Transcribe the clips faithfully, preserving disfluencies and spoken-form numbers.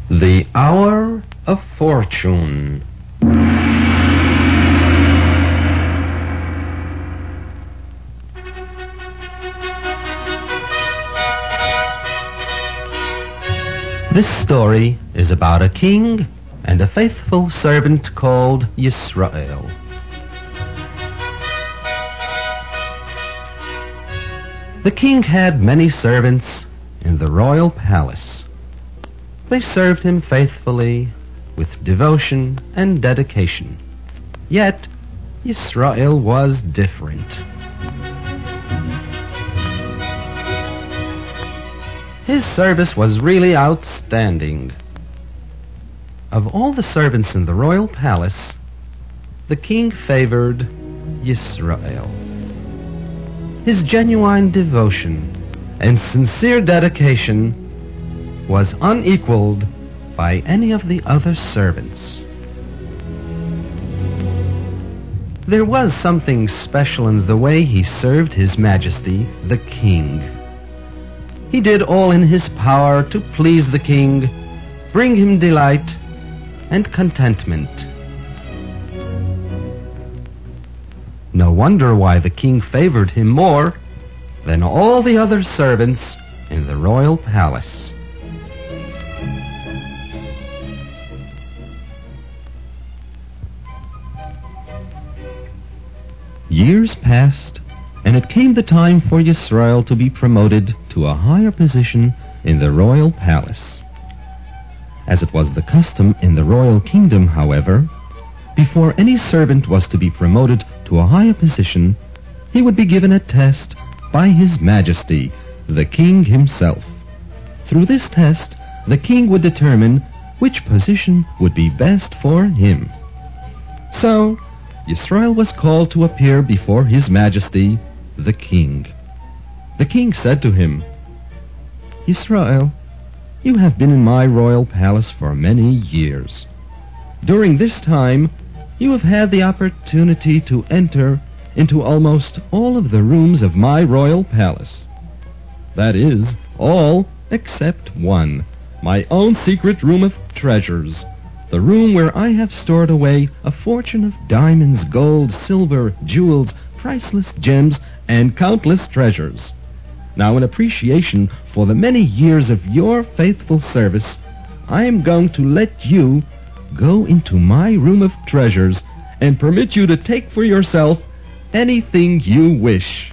The Hour of Fortune. This story is about a king and a faithful servant called Yisrael. The king had many servants in the royal palace. They served him faithfully, with devotion and dedication. Yet, Yisrael was different. His service was really outstanding. Of all the servants in the royal palace, the king favored Yisrael. His genuine devotion and sincere dedication was unequaled by any of the other servants. There was something special in the way he served His Majesty, the king. He did all in his power to please the king, bring him delight and contentment. No wonder why the king favored him more than all the other servants in the royal palace. Years passed, and it came the time for Yisrael to be promoted to a higher position in the royal palace. As it was the custom in the royal kingdom, however, before any servant was to be promoted to a higher position, he would be given a test by His Majesty, the king himself. Through this test, the king would determine which position would be best for him. So, Yisrael was called to appear before His Majesty, the king. The king said to him, "Yisrael, you have been in my royal palace for many years. During this time, you have had the opportunity to enter into almost all of the rooms of my royal palace. That is, all except one, my own secret room of treasures, the room where I have stored away a fortune of diamonds, gold, silver, jewels, priceless gems, and countless treasures. Now, in appreciation for the many years of your faithful service, I am going to let you go into my room of treasures and permit you to take for yourself anything you wish."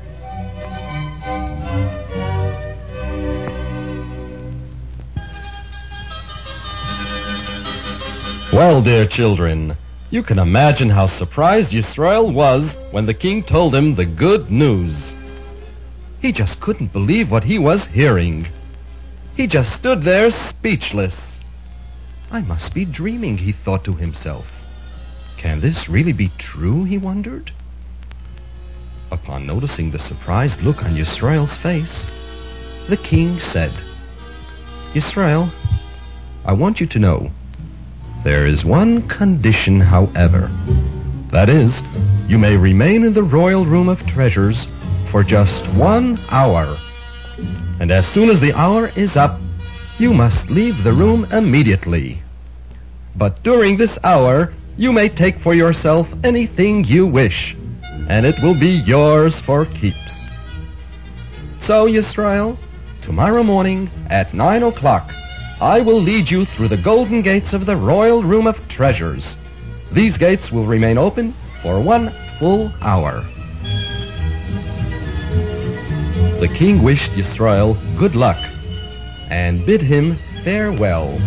Well, dear children, you can imagine how surprised Yisrael was when the king told him the good news. He just couldn't believe what he was hearing. He just stood there speechless. "I must be dreaming," he thought to himself. "Can this really be true?" he wondered. Upon noticing the surprised look on Yisrael's face, the king said, "Yisrael, I want you to know, there is one condition, however. That is, you may remain in the royal room of treasures for just one hour. And as soon as the hour is up, you must leave the room immediately. But during this hour, you may take for yourself anything you wish, and it will be yours for keeps. So, Yisrael, tomorrow morning at nine o'clock, I will lead you through the golden gates of the royal room of treasures. These gates will remain open for one full hour." The king wished Yisrael good luck and bid him farewell.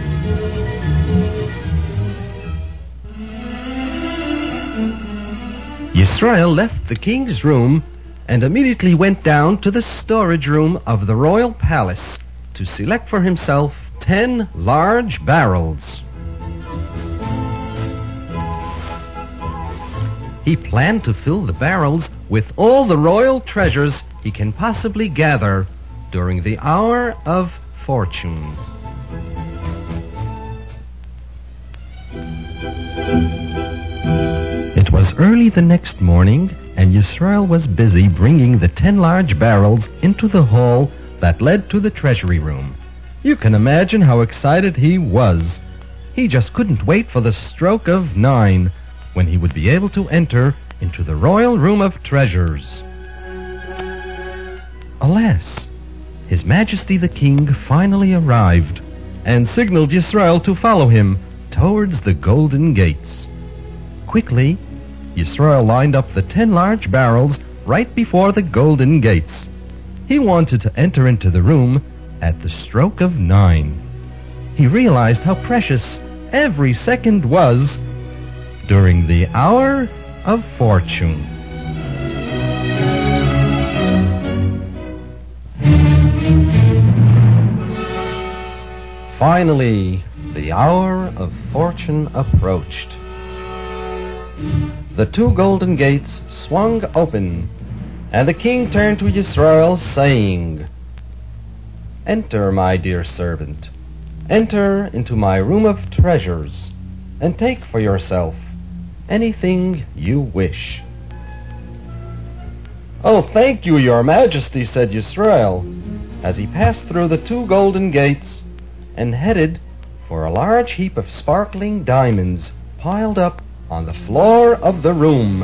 Yisrael left the king's room and immediately went down to the storage room of the royal palace to select for himself ten large barrels. He planned to fill the barrels with all the royal treasures he can possibly gather during the hour of fortune. It was early the next morning, and Yisrael was busy bringing the ten large barrels into the hall that led to the treasury room. You can imagine how excited he was. He just couldn't wait for the stroke of nine, when he would be able to enter into the royal room of treasures. Alas, His Majesty the King finally arrived and signaled Yisrael to follow him towards the golden gates. Quickly, Yisrael lined up the ten large barrels right before the golden gates. He wanted to enter into the room at the stroke of nine. He realized how precious every second was during the hour of fortune. Finally, the hour of fortune approached. The two golden gates swung open, and the king turned to Yisrael, saying, "Enter, my dear servant. Enter into my room of treasures, and take for yourself anything you wish." "Oh, thank you, your majesty," said Yisrael, as he passed through the two golden gates and headed for a large heap of sparkling diamonds piled up on the floor of the room.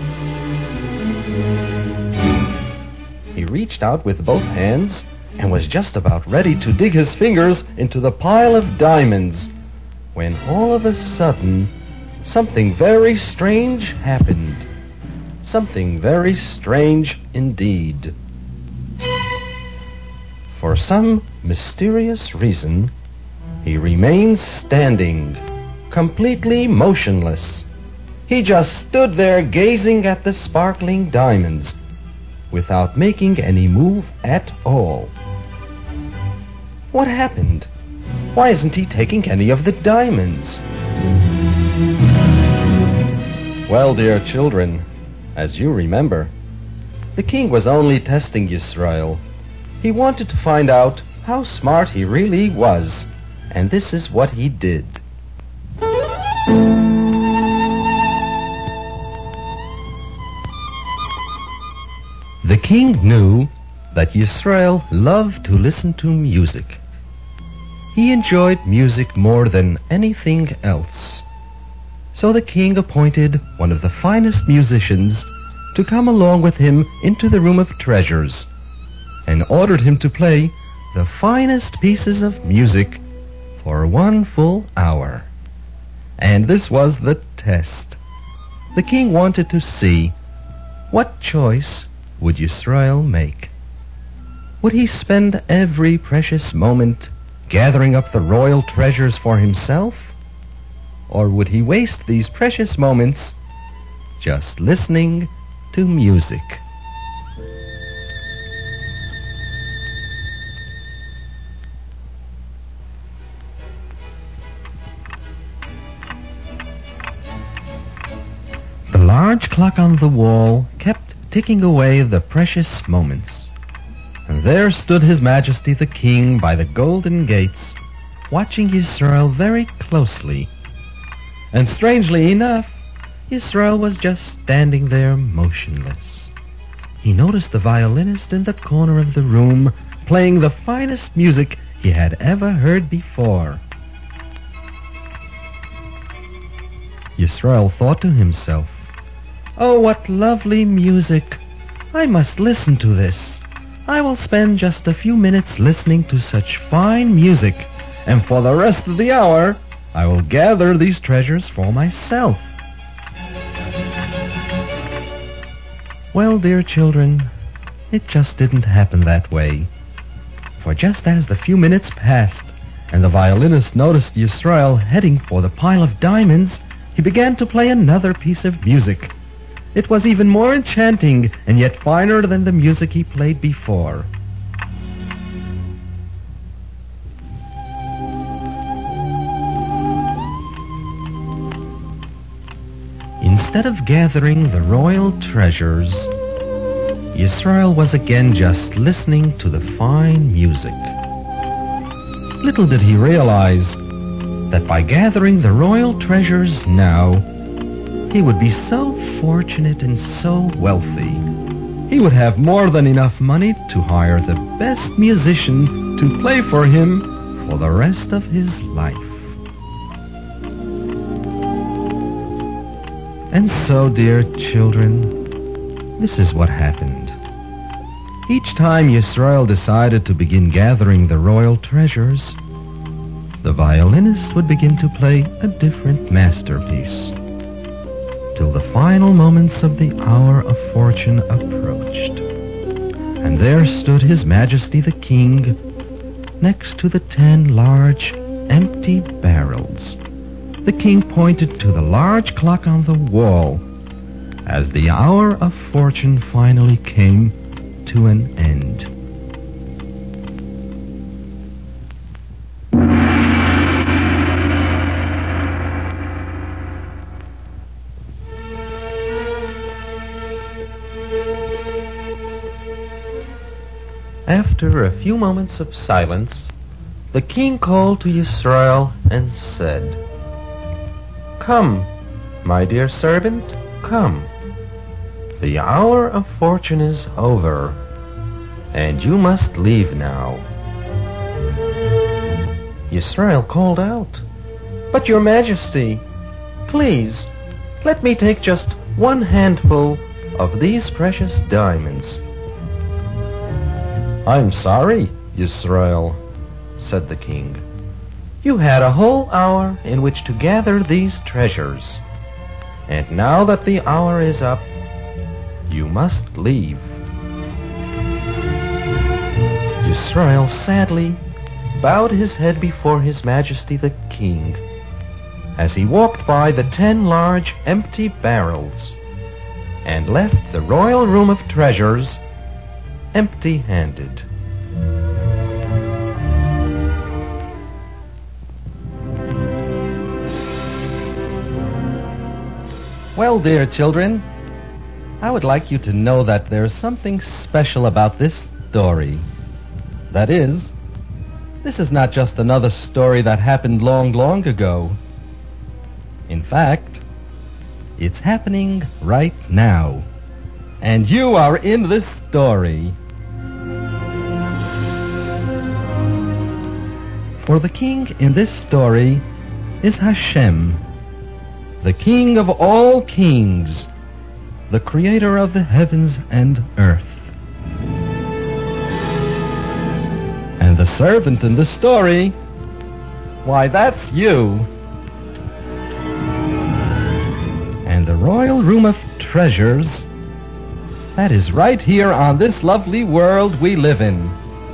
He reached out with both hands and was just about ready to dig his fingers into the pile of diamonds when all of a sudden something very strange happened. Something very strange indeed. For some mysterious reason, he remained standing, completely motionless. He just stood there gazing at the sparkling diamonds, without making any move at all. What happened? Why isn't he taking any of the diamonds? Well, dear children, as you remember, the king was only testing Yisrael. He wanted to find out how smart he really was, and this is what he did. The king knew that Yisrael loved to listen to music. He enjoyed music more than anything else. So the king appointed one of the finest musicians to come along with him into the room of treasures, and ordered him to play the finest pieces of music for one full hour. And this was the test. The king wanted to see what choice would Yisrael make. Would he spend every precious moment gathering up the royal treasures for himself? Or would he waste these precious moments just listening to music? The large clock on the wall kept ticking away the precious moments. And there stood His Majesty the King by the golden gates, watching Yisrael very closely. And strangely enough, Yisrael was just standing there motionless. He noticed the violinist in the corner of the room playing the finest music he had ever heard before. Yisrael thought to himself, "Oh, what lovely music! I must listen to this. I will spend just a few minutes listening to such fine music, and for the rest of the hour, I will gather these treasures for myself." Well, dear children, it just didn't happen that way. For just as the few minutes passed, and the violinist noticed Yisrael heading for the pile of diamonds, he began to play another piece of music. It was even more enchanting and yet finer than the music he played before. Instead of gathering the royal treasures, Yisrael was again just listening to the fine music. Little did he realize that by gathering the royal treasures now, he would be so fortunate and so wealthy. He would have more than enough money to hire the best musician to play for him for the rest of his life. And so, dear children, this is what happened. Each time Yisrael decided to begin gathering the royal treasures, the violinist would begin to play a different masterpiece, till the final moments of the hour of fortune approached. And there stood His Majesty the King next to the ten large, empty barrels. The king pointed to the large clock on the wall as the hour of fortune finally came to an end. After a few moments of silence, the king called to Yisrael and said, "Come, my dear servant, come. The hour of fortune is over, and you must leave now." Yisrael called out, "But your majesty, please, let me take just one handful of these precious diamonds." "I'm sorry, Yisrael," said the king. "You had a whole hour in which to gather these treasures, and now that the hour is up, you must leave." Yisrael sadly bowed his head before His Majesty the King as he walked by the ten large empty barrels and left the royal room of treasures empty-handed. Well, dear children, I would like you to know that there's something special about this story. That is, this is not just another story that happened long, long ago. In fact, it's happening right now, and you are in this story. For the king in this story is Hashem, the King of all kings, the creator of the heavens and earth. And the servant in the story, why, that's you. And the royal room of treasures, that is right here on this lovely world we live in.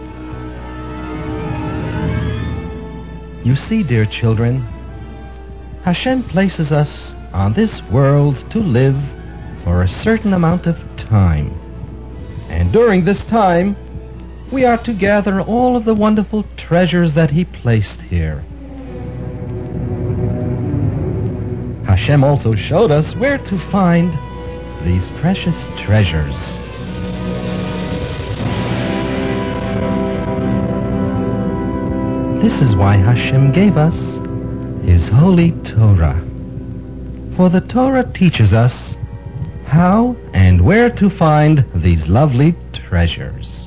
You see, dear children, Hashem places us on this world to live for a certain amount of time. And during this time, we are to gather all of the wonderful treasures that He placed here. Hashem also showed us where to find these precious treasures. This is why Hashem gave us His holy Torah. For the Torah teaches us how and where to find these lovely treasures.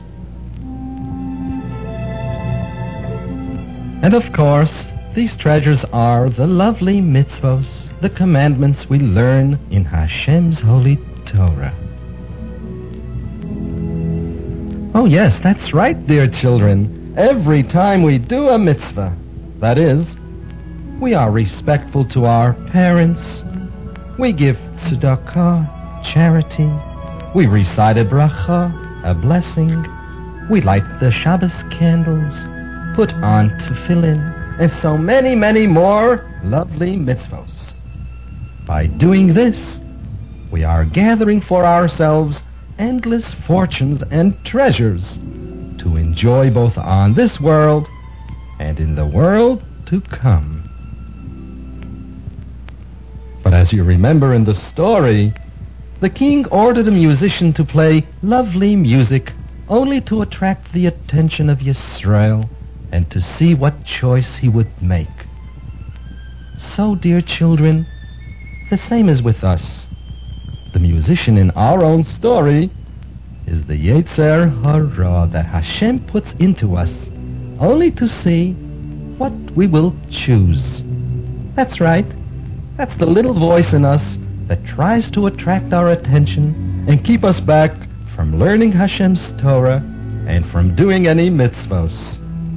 And of course, these treasures are the lovely mitzvos, the commandments we learn in Hashem's holy Torah. Oh yes, that's right, dear children. Every time we do a mitzvah, that is, we are respectful to our parents, we give tzedakah, charity, we recite a bracha, a blessing, we light the Shabbos candles, put on tefillin, and so many, many more lovely mitzvos. By doing this, we are gathering for ourselves endless fortunes and treasures to enjoy both on this world and in the world to come. But as you remember in the story, the king ordered a musician to play lovely music only to attract the attention of Yisrael and to see what choice he would make. So, dear children, the same is with us. The musician in our own story is the Yetzer Hara that Hashem puts into us only to see what we will choose. That's right. That's the little voice in us that tries to attract our attention and keep us back from learning Hashem's Torah and from doing any mitzvos.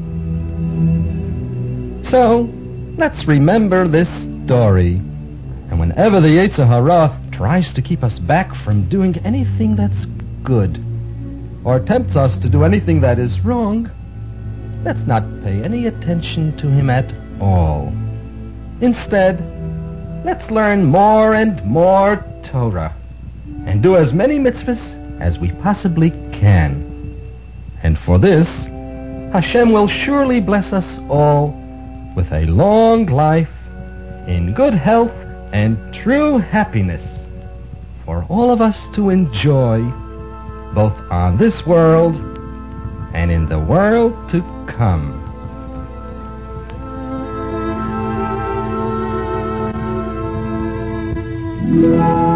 So, let's remember this story. And whenever the Yetzer Hara tries to keep us back from doing anything that's good, or tempts us to do anything that is wrong, let's not pay any attention to him at all. Instead, let's learn more and more Torah, and do as many mitzvahs as we possibly can. And for this, Hashem will surely bless us all with a long life, in good health and true happiness, for all of us to enjoy, both on this world and in the world to come. Thank you.